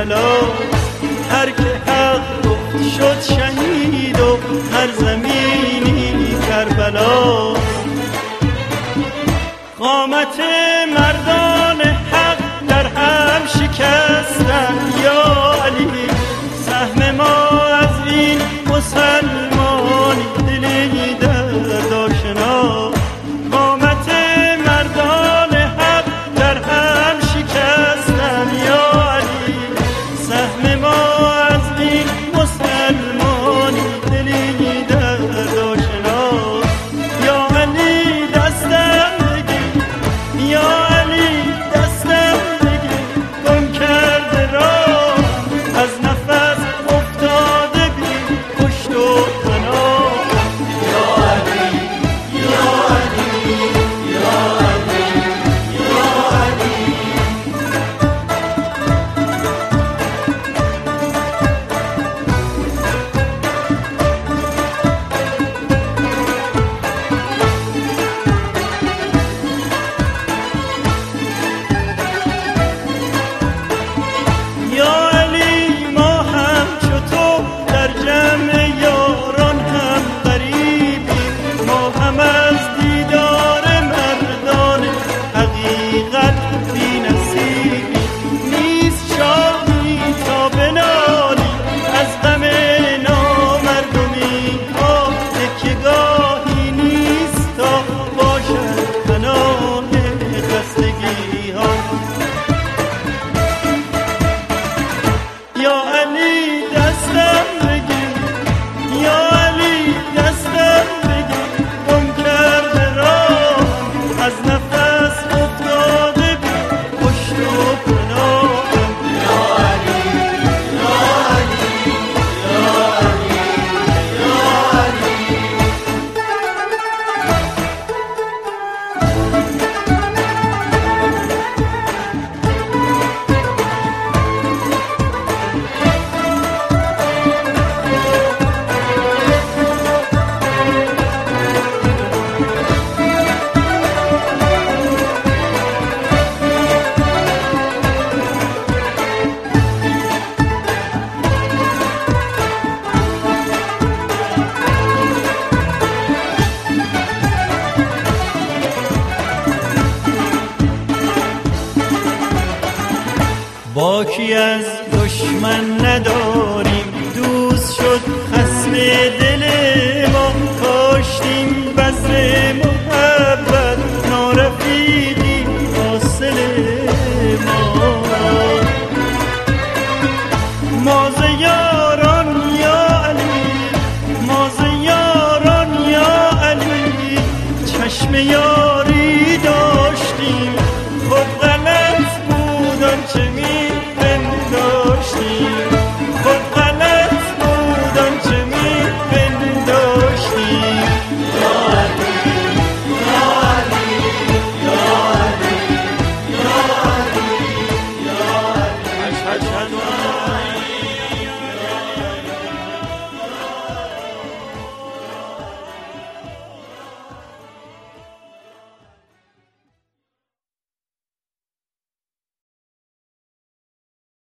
کربلا. هر که حق گفت شد شهید و هر زمینی کربلا. قامت مردان حق در هم شکستن یا علی. سهم ما از این مسلمانی دلی درد آشنا. قامت مردان حق در هم شکستن یا علی. سهم ما از این مسلمانی دلی درد آشنا. یا علی دستم بگیر، یا علی دستم بگیر، گم کرده راه از نفس افتاده بی پشت و پناه. یا علی، یا علی، یا علی، یا علی. یا علی ما هم چو تو در جمع یاران هم غریبیم. ما هم از دیدار مردان حقیقت بی نصیبیم. نیست شادی تا بنالی از غم نامردمی ها. تکیه‌گاهی نیست تا باشد پناه خستگی ها. یا علی دستم بگیر، یا علی دستم بگیر، گم کرده راه از نفس افتاده بی پشت و پناه. یا علی، یا علی، یا علی، یا علی. باکی از دشمن نداریم، دوست شد خصم دل